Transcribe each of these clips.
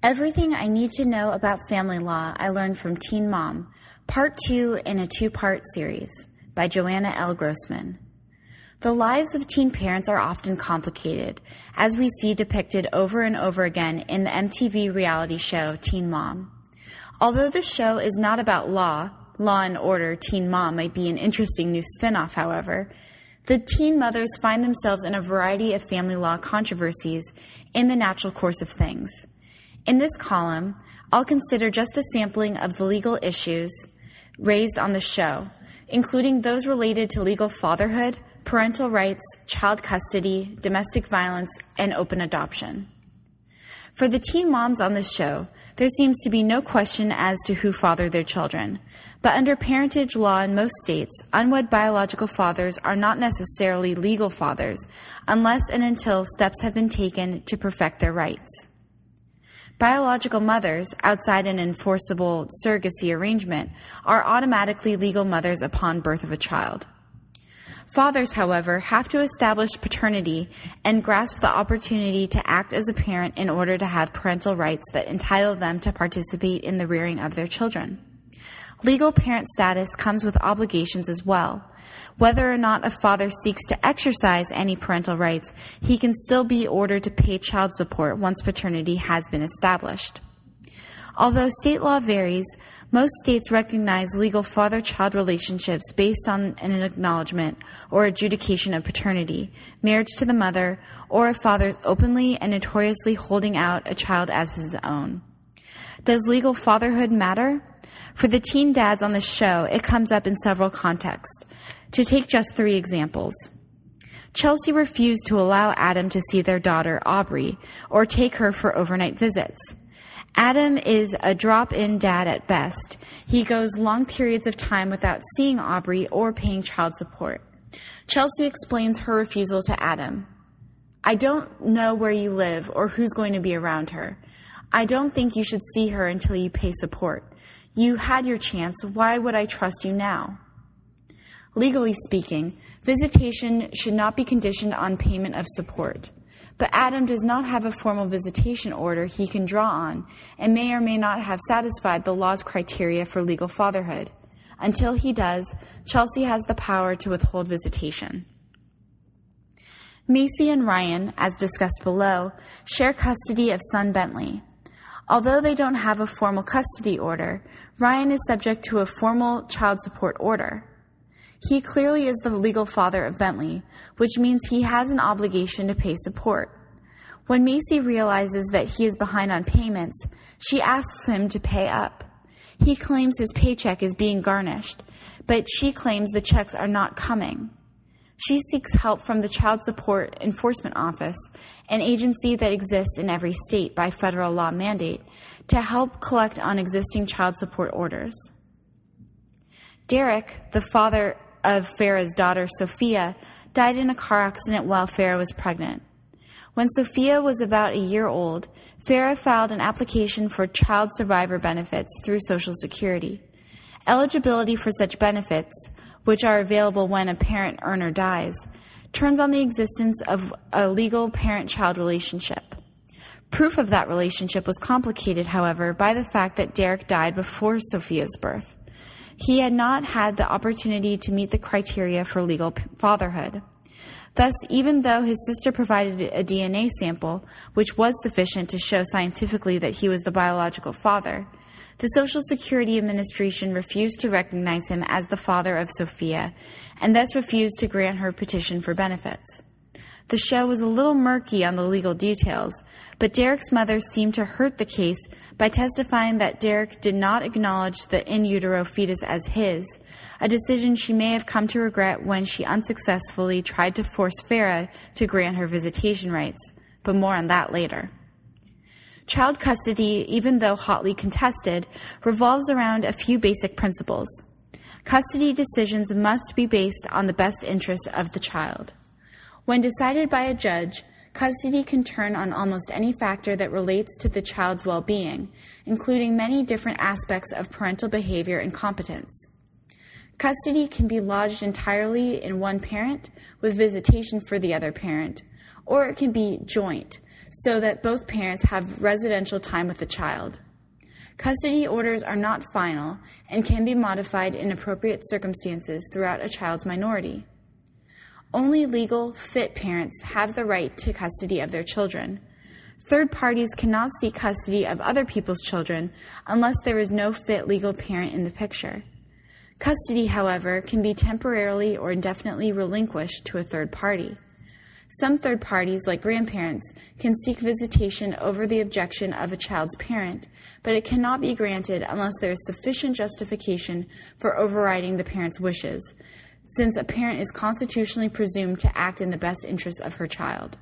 Everything I Need to Know About Family Law I Learned from Teen Mom, Part 2 in a 2-part series by Joanna L. Grossman. The lives of teen parents are often complicated, as we see depicted over and over again in the MTV reality show Teen Mom. Although the show is not about law and order, Teen Mom might be an interesting new spin-off, however. The teen mothers find themselves in a variety of family law controversies in the natural course of things. In this column, I'll consider just a sampling of the legal issues raised on the show, including those related to legal fatherhood, parental rights, child custody, domestic violence, and open adoption. For the teen moms on this show, there seems to be no question as to who fathered their children. But under parentage law in most states, unwed biological fathers are not necessarily legal fathers unless and until steps have been taken to perfect their rights. Biological mothers, outside an enforceable surrogacy arrangement, are automatically legal mothers upon birth of a child. Fathers, however, have to establish paternity and grasp the opportunity to act as a parent in order to have parental rights that entitle them to participate in the rearing of their children. Legal parent status comes with obligations as well. Whether or not a father seeks to exercise any parental rights, he can still be ordered to pay child support once paternity has been established. Although state law varies, most states recognize legal father-child relationships based on an acknowledgement or adjudication of paternity, marriage to the mother, or a father's openly and notoriously holding out a child as his own. Does legal fatherhood matter? For the teen dads on the show, it comes up in several contexts. To take just 3 examples. Chelsea refused to allow Adam to see their daughter, Aubrey, or take her for overnight visits. Adam is a drop-in dad at best. He goes long periods of time without seeing Aubrey or paying child support. Chelsea explains her refusal to Adam. "I don't know where you live or who's going to be around her. I don't think you should see her until you pay support. You had your chance. Why would I trust you now?" Legally speaking, visitation should not be conditioned on payment of support. But Adam does not have a formal visitation order he can draw on and may or may not have satisfied the law's criteria for legal fatherhood. Until he does, Chelsea has the power to withhold visitation. Macy and Ryan, as discussed below, share custody of son Bentley. Although they don't have a formal custody order, Ryan is subject to a formal child support order. He clearly is the legal father of Bentley, which means he has an obligation to pay support. When Macy realizes that he is behind on payments, she asks him to pay up. He claims his paycheck is being garnished, but she claims the checks are not coming. She seeks help from the Child Support Enforcement Office, an agency that exists in every state by federal law mandate, to help collect on existing child support orders. Derek, the father of Farah's daughter, Sophia, died in a car accident while Farah was pregnant. When Sophia was about a year old, Farah filed an application for child survivor benefits through Social Security. Eligibility for such benefits, which are available when a parent earner dies, turns on the existence of a legal parent-child relationship. Proof of that relationship was complicated, however, by the fact that Derek died before Sophia's birth. He had not had the opportunity to meet the criteria for legal fatherhood. Thus, even though his sister provided a DNA sample, which was sufficient to show scientifically that he was the biological father, the Social Security Administration refused to recognize him as the father of Sophia, and thus refused to grant her petition for benefits. The show was a little murky on the legal details, but Derek's mother seemed to hurt the case by testifying that Derek did not acknowledge the in utero fetus as his, a decision she may have come to regret when she unsuccessfully tried to force Farah to grant her visitation rights, but more on that later. Child custody, even though hotly contested, revolves around a few basic principles. Custody decisions must be based on the best interests of the child. When decided by a judge, custody can turn on almost any factor that relates to the child's well-being, including many different aspects of parental behavior and competence. Custody can be lodged entirely in one parent with visitation for the other parent, or it can be joint, so that both parents have residential time with the child. Custody orders are not final and can be modified in appropriate circumstances throughout a child's minority. Only legal, fit parents have the right to custody of their children. Third parties cannot seek custody of other people's children unless there is no fit legal parent in the picture. Custody, however, can be temporarily or indefinitely relinquished to a third party. Some third parties, like grandparents, can seek visitation over the objection of a child's parent, but it cannot be granted unless there is sufficient justification for overriding the parent's wishes, since a parent is constitutionally presumed to act in the best interests of her child.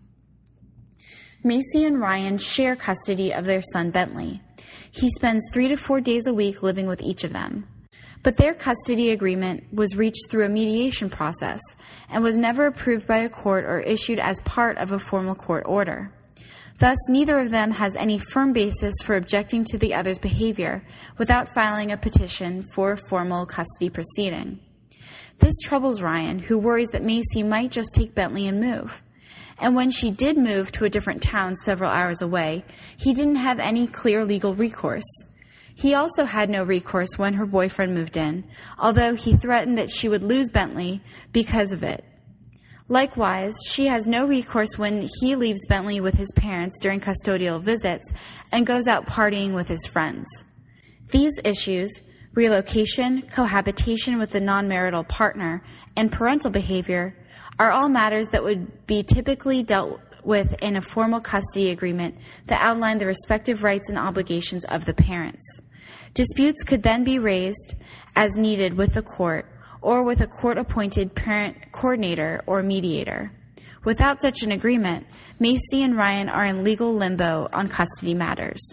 Macy and Ryan share custody of their son Bentley. He spends 3 to 4 days a week living with each of them. But their custody agreement was reached through a mediation process and was never approved by a court or issued as part of a formal court order. Thus, neither of them has any firm basis for objecting to the other's behavior without filing a petition for a formal custody proceeding. This troubles Ryan, who worries that Macy might just take Bentley and move. And when she did move to a different town several hours away, he didn't have any clear legal recourse. He also had no recourse when her boyfriend moved in, although he threatened that she would lose Bentley because of it. Likewise, she has no recourse when he leaves Bentley with his parents during custodial visits and goes out partying with his friends. These issues, relocation, cohabitation with the non-marital partner, and parental behavior, are all matters that would be typically dealt with in a formal custody agreement that outline the respective rights and obligations of the parents. Disputes could then be raised as needed with the court or with a court-appointed parent coordinator or mediator. Without such an agreement, Macy and Ryan are in legal limbo on custody matters.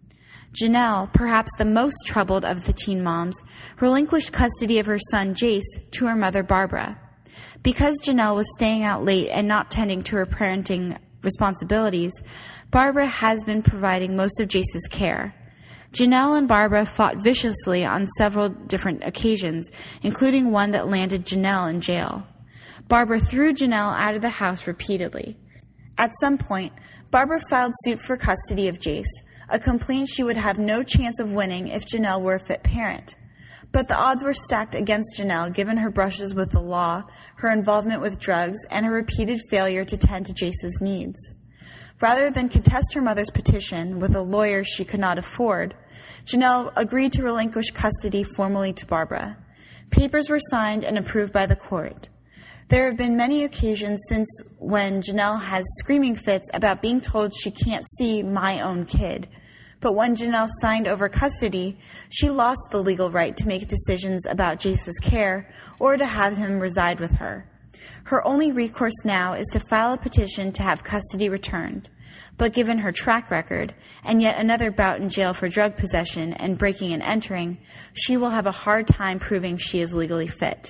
Janelle, perhaps the most troubled of the teen moms, relinquished custody of her son Jace to her mother Barbara. Because Janelle was staying out late and not tending to her parenting responsibilities, Barbara has been providing most of Jace's care. Janelle and Barbara fought viciously on several different occasions, including one that landed Janelle in jail. Barbara threw Janelle out of the house repeatedly. At some point, Barbara filed suit for custody of Jace, a complaint she would have no chance of winning if Janelle were a fit parent. But the odds were stacked against Janelle given her brushes with the law, her involvement with drugs, and her repeated failure to tend to Jace's needs. Rather than contest her mother's petition with a lawyer she could not afford, Janelle agreed to relinquish custody formally to Barbara. Papers were signed and approved by the court. There have been many occasions since when Janelle has screaming fits about being told she can't see my own kid. But when Janelle signed over custody, she lost the legal right to make decisions about Jace's care or to have him reside with her. Her only recourse now is to file a petition to have custody returned. But given her track record, and yet another bout in jail for drug possession and breaking and entering, she will have a hard time proving she is legally fit.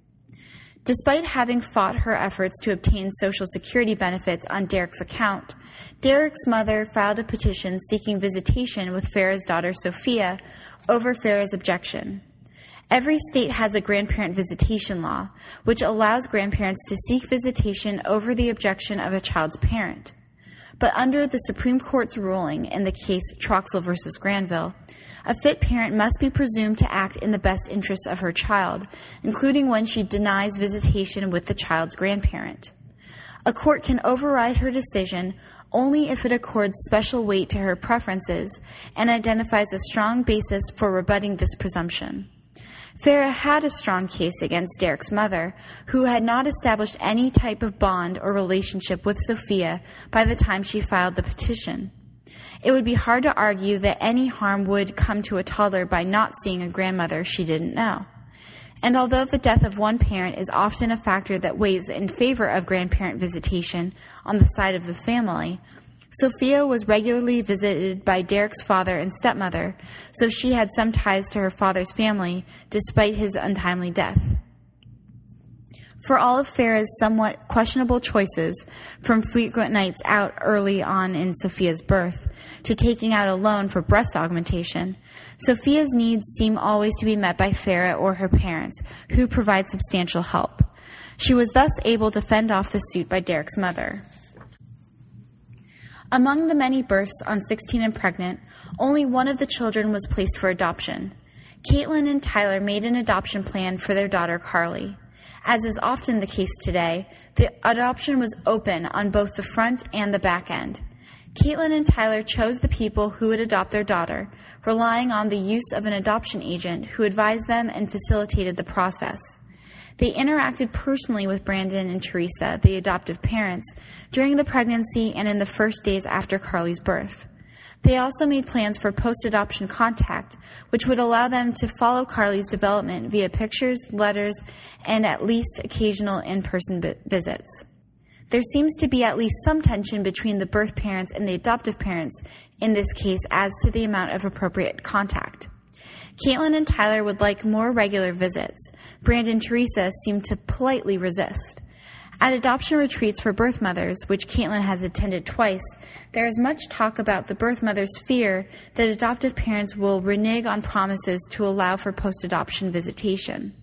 Despite having fought her efforts to obtain Social Security benefits on Derek's account, Derek's mother filed a petition seeking visitation with Farah's daughter Sophia over Farah's objection. Every state has a grandparent visitation law, which allows grandparents to seek visitation over the objection of a child's parent. But under the Supreme Court's ruling in the case Troxel v. Granville, a fit parent must be presumed to act in the best interests of her child, including when she denies visitation with the child's grandparent. A court can override her decision only if it accords special weight to her preferences and identifies a strong basis for rebutting this presumption. Farah had a strong case against Derek's mother, who had not established any type of bond or relationship with Sophia by the time she filed the petition. It would be hard to argue that any harm would come to a toddler by not seeing a grandmother she didn't know. And although the death of one parent is often a factor that weighs in favor of grandparent visitation on the side of the family, Sophia was regularly visited by Derek's father and stepmother, so she had some ties to her father's family despite his untimely death. For all of Farah's somewhat questionable choices, from frequent nights out early on in Sophia's birth to taking out a loan for breast augmentation, Sophia's needs seem always to be met by Farah or her parents, who provide substantial help. She was thus able to fend off the suit by Derek's mother. Among the many births on 16 and Pregnant, only one of the children was placed for adoption. Caitlin and Tyler made an adoption plan for their daughter Carly. As is often the case today, the adoption was open on both the front and the back end. Caitlin and Tyler chose the people who would adopt their daughter, relying on the use of an adoption agent who advised them and facilitated the process. They interacted personally with Brandon and Teresa, the adoptive parents, during the pregnancy and in the first days after Carly's birth. They also made plans for post-adoption contact, which would allow them to follow Carly's development via pictures, letters, and at least occasional in-person visits. There seems to be at least some tension between the birth parents and the adoptive parents in this case as to the amount of appropriate contact. Caitlin and Tyler would like more regular visits. Brandon and Teresa seemed to politely resist. At adoption retreats for birth mothers, which Caitlin has attended twice, there is much talk about the birth mother's fear that adoptive parents will renege on promises to allow for post-adoption visitation.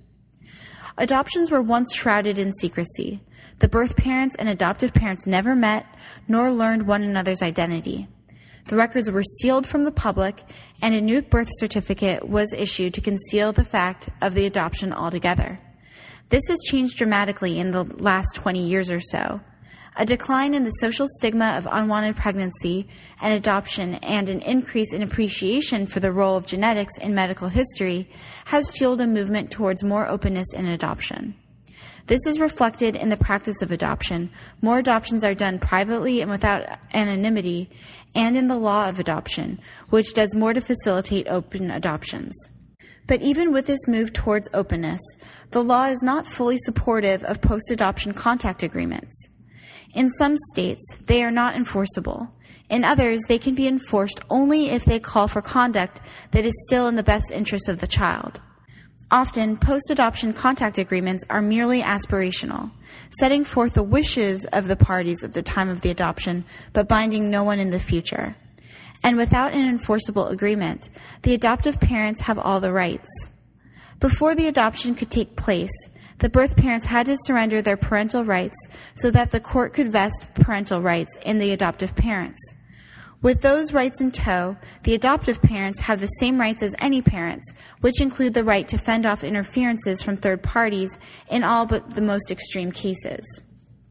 Adoptions were once shrouded in secrecy. The birth parents and adoptive parents never met nor learned one another's identity. The records were sealed from the public, and a new birth certificate was issued to conceal the fact of the adoption altogether. This has changed dramatically in the last 20 years or so. A decline in the social stigma of unwanted pregnancy and adoption and an increase in appreciation for the role of genetics in medical history has fueled a movement towards more openness in adoption. This is reflected in the practice of adoption. More adoptions are done privately and without anonymity, and in the law of adoption, which does more to facilitate open adoptions. But even with this move towards openness, the law is not fully supportive of post-adoption contact agreements. In some states, they are not enforceable. In others, they can be enforced only if they call for conduct that is still in the best interest of the child. Often, post-adoption contact agreements are merely aspirational, setting forth the wishes of the parties at the time of the adoption, but binding no one in the future. And without an enforceable agreement, the adoptive parents have all the rights. Before the adoption could take place, the birth parents had to surrender their parental rights so that the court could vest parental rights in the adoptive parents. With those rights in tow, the adoptive parents have the same rights as any parents, which include the right to fend off interferences from third parties in all but the most extreme cases.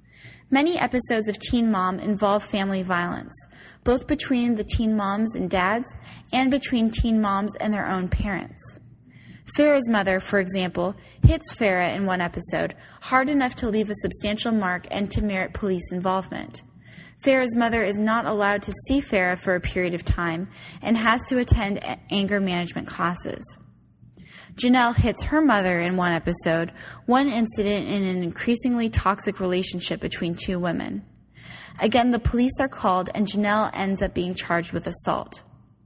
Many episodes of Teen Mom involve family violence, both between the teen moms and dads and between teen moms and their own parents. Farrah's mother, for example, hits Farrah in one episode hard enough to leave a substantial mark and to merit police involvement. Farrah's mother is not allowed to see Farrah for a period of time and has to attend anger management classes. Janelle hits her mother in one episode, one incident in an increasingly toxic relationship between two women. Again, the police are called and Janelle ends up being charged with assault.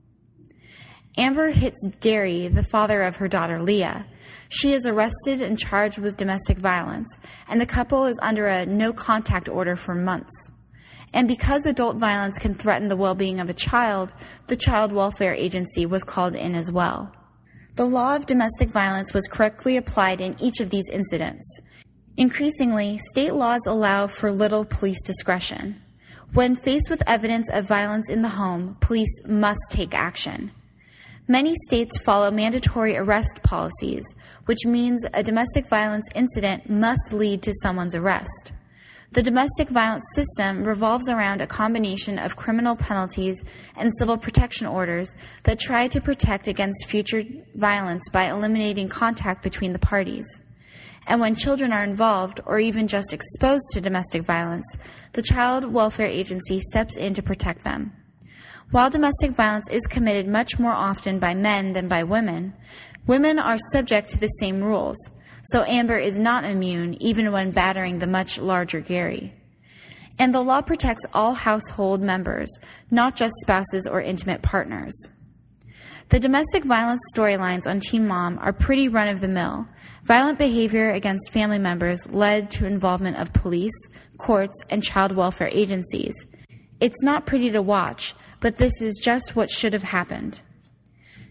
Amber hits Gary, the father of her daughter Leah. She is arrested and charged with domestic violence, and the couple is under a no-contact order for months. And because adult violence can threaten the well-being of a child, the Child Welfare Agency was called in as well. The law of domestic violence was correctly applied in each of these incidents. Increasingly, state laws allow for little police discretion. When faced with evidence of violence in the home, police must take action. Many states follow mandatory arrest policies, which means a domestic violence incident must lead to someone's arrest. The domestic violence system revolves around a combination of criminal penalties and civil protection orders that try to protect against future violence by eliminating contact between the parties. And when children are involved or even just exposed to domestic violence, the Child Welfare Agency steps in to protect them. While domestic violence is committed much more often by men than by women, women are subject to the same rules. So Amber is not immune even when battering the much larger Gary. And the law protects all household members, not just spouses or intimate partners. The domestic violence storylines on Teen Mom are pretty run-of-the-mill. Violent behavior against family members led to involvement of police, courts, and child welfare agencies. It's not pretty to watch, but this is just what should have happened.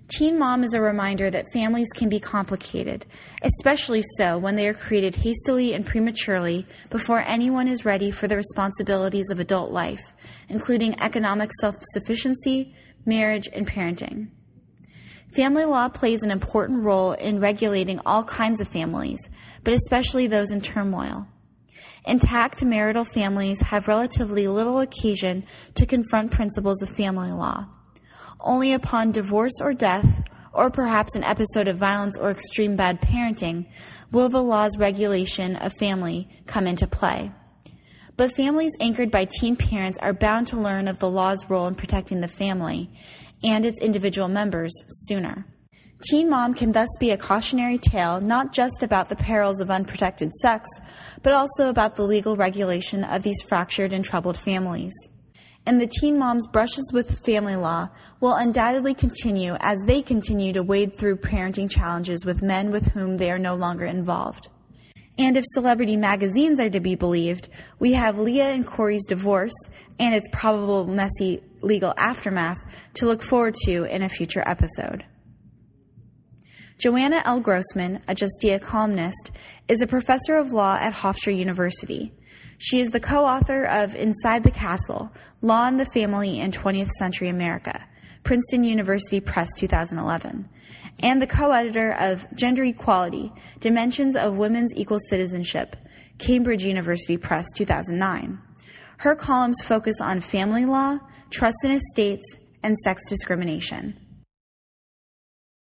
Teen Mom is a reminder that families can be complicated, especially so when they are created hastily and prematurely before anyone is ready for the responsibilities of adult life, including economic self-sufficiency, marriage, and parenting. Family law plays an important role in regulating all kinds of families, but especially those in turmoil. Intact marital families have relatively little occasion to confront principles of family law. Only upon divorce or death, or perhaps an episode of violence or extreme bad parenting, will the law's regulation of family come into play. But families anchored by teen parents are bound to learn of the law's role in protecting the family and its individual members sooner. Teen Mom can thus be a cautionary tale not just about the perils of unprotected sex, but also about the legal regulation of these fractured and troubled families. And the Teen Mom's brushes with family law will undoubtedly continue as they continue to wade through parenting challenges with men with whom they are no longer involved. And if celebrity magazines are to be believed, we have Leah and Corey's divorce and its probable messy legal aftermath to look forward to in a future episode. Joanna L. Grossman, a Justia columnist, is a professor of law at Hofstra University. She is the co-author of Inside the Castle, Law and the Family in 20th Century America, Princeton University Press 2011, and the co-editor of Gender Equality, Dimensions of Women's Equal Citizenship, Cambridge University Press 2009. Her columns focus on family law, trust in estates, and sex discrimination.